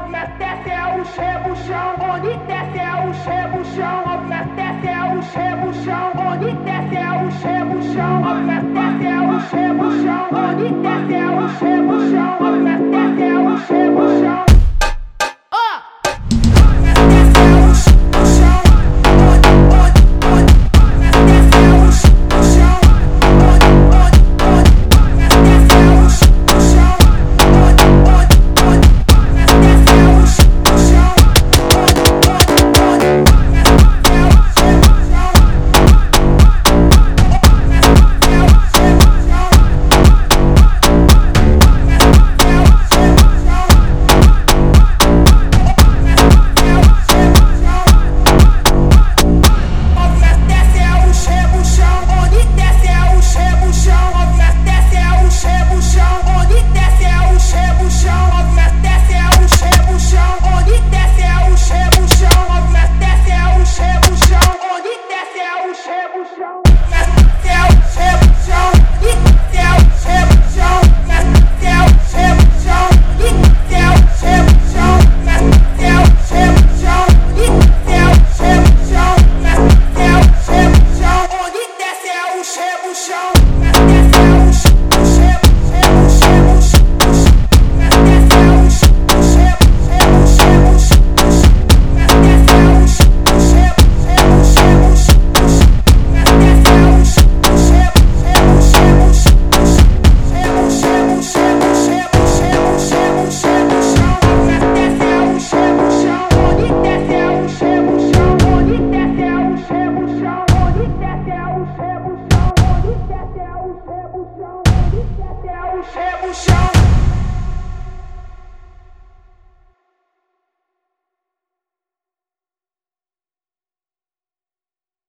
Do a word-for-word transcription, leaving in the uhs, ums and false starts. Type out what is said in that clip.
desce é o chebuchão, onde desce é o chebuchão, desce é o chebuchão, onde desce é o chebuchão, desce é o chebuchão, onde desce é o chebuchão, desce é o chebuchão.